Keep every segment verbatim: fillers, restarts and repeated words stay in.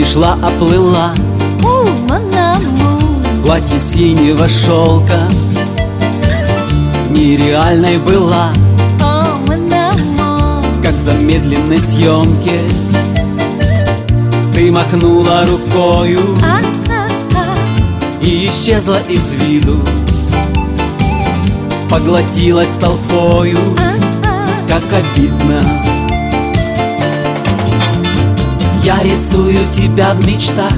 шла, оплыла в платье синего шелка, нереальной была, как в замедленной съемке. Ты махнула рукою и исчезла из виду, поглотилась толпою, как обидно. Я рисую тебя в мечтах,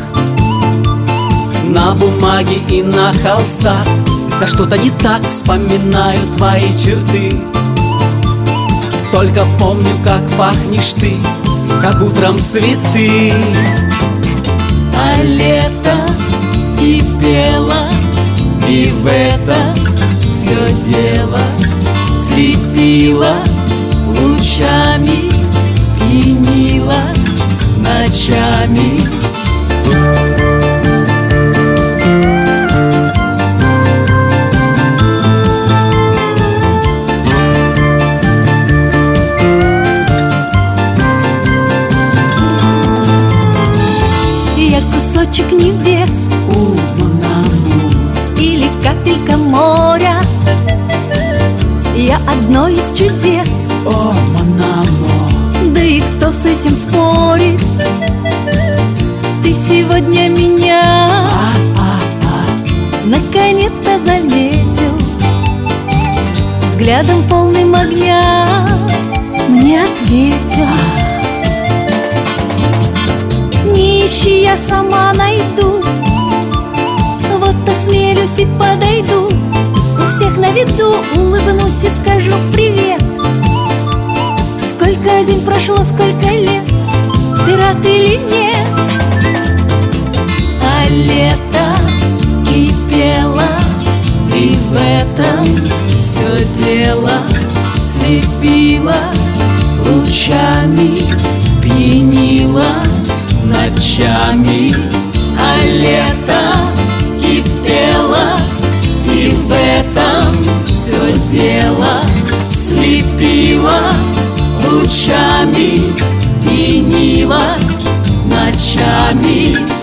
на бумаге и на холстах. Да что-то не так, вспоминаю твои черты. Только помню, как пахнешь ты, как утром цветы. А лето кипело, и в этом все дело. Слепило лучами, пьянило ночами. Я кусочек небес, У, Монаму, или капелька моря. Я одно из чудес, О, Монамо. да и кто с этим спорит? Ты сегодня меня А, а, а. наконец-то заметил. Взглядом полным огня мне ответил. Не ищи, я сама найду. Вот осмелюсь и подойду. У всех на виду улыбнусь и скажу привет. Сколько зим прошло, сколько лет, ты рад или нет? А лето кипело, и в этом все дело. Слепило лучами, пьянило ночами. А лето кипело, и в этом все дело. Слепило лучами, пьянило ночами.